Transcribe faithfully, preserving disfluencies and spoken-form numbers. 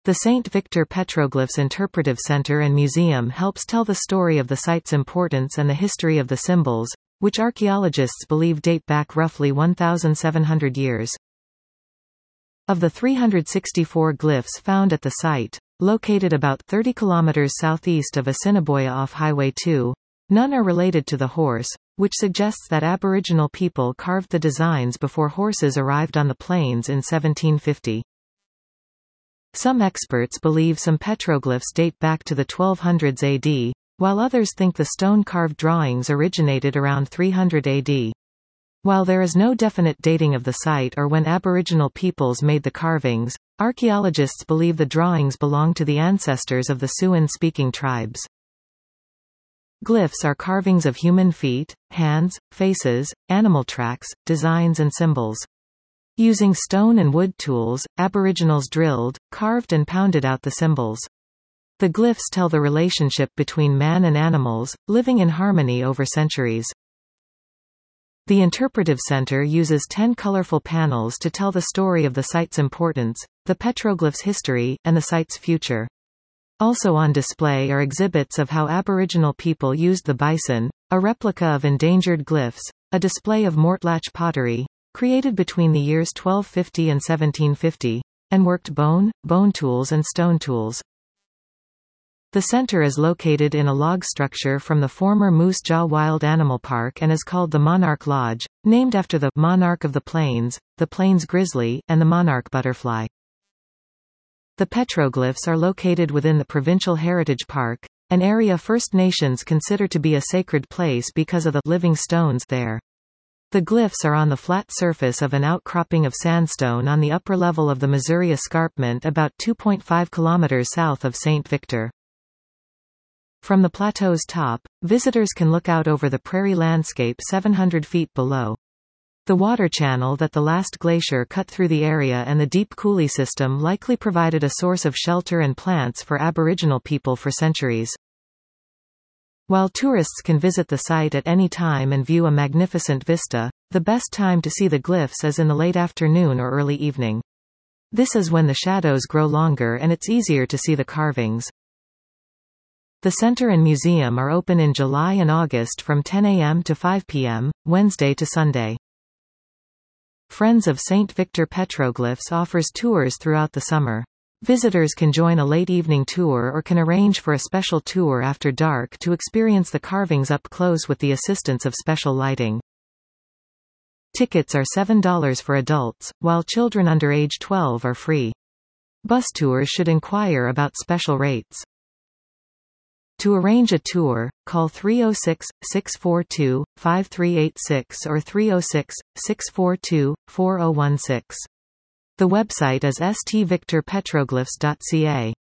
The Saint Victor Petroglyphs Interpretive Center and Museum helps tell the story of the site's importance and the history of the symbols, which archaeologists believe date back roughly one thousand seven hundred years. Of the three hundred sixty-four glyphs found at the site, located about thirty kilometers southeast of Assiniboia off Highway two, none are related to the horse, which suggests that Aboriginal people carved the designs before horses arrived on the plains in seventeen fifty. Some experts believe some petroglyphs date back to the twelve hundreds A D, while others think the stone-carved drawings originated around three hundred A D. While there is no definite dating of the site or when Aboriginal peoples made the carvings, archaeologists believe the drawings belong to the ancestors of the Siouan-speaking tribes. Glyphs are carvings of human feet, hands, faces, animal tracks, designs and symbols. Using stone and wood tools, Aboriginals drilled, carved and pounded out the symbols. The glyphs tell the relationship between man and animals, living in harmony over centuries. The Interpretive Center uses ten colorful panels to tell the story of the site's importance, the petroglyphs' history, and the site's future. Also on display are exhibits of how Aboriginal people used the bison, a replica of endangered glyphs, a display of Mortlach pottery, created between the years twelve fifty and seventeen fifty, and worked bone, bone tools and stone tools. The center is located in a log structure from the former Moose Jaw Wild Animal Park and is called the Monarch Lodge, named after the monarch of the plains, the plains grizzly, and the monarch butterfly. The petroglyphs are located within the Provincial Heritage Park, an area First Nations consider to be a sacred place because of the living stones there. The glyphs are on the flat surface of an outcropping of sandstone on the upper level of the Missouri Escarpment about two point five kilometers south of Saint Victor. From the plateau's top, visitors can look out over the prairie landscape seven hundred feet below. The water channel that the last glacier cut through the area and the deep coulee system likely provided a source of shelter and plants for Aboriginal people for centuries. While tourists can visit the site at any time and view a magnificent vista, the best time to see the glyphs is in the late afternoon or early evening. This is when the shadows grow longer and it's easier to see the carvings. The center and museum are open in July and August from ten A M to five P M, Wednesday to Sunday. Friends of Saint Victor Petroglyphs offers tours throughout the summer. Visitors can join a late evening tour or can arrange for a special tour after dark to experience the carvings up close with the assistance of special lighting. Tickets are seven dollars for adults, while children under age twelve are free. Bus tours should inquire about special rates. To arrange a tour, call three oh six, six four two, five three eight six or three oh six, six four two, four oh one six. The website is s t victor petroglyphs dot c a.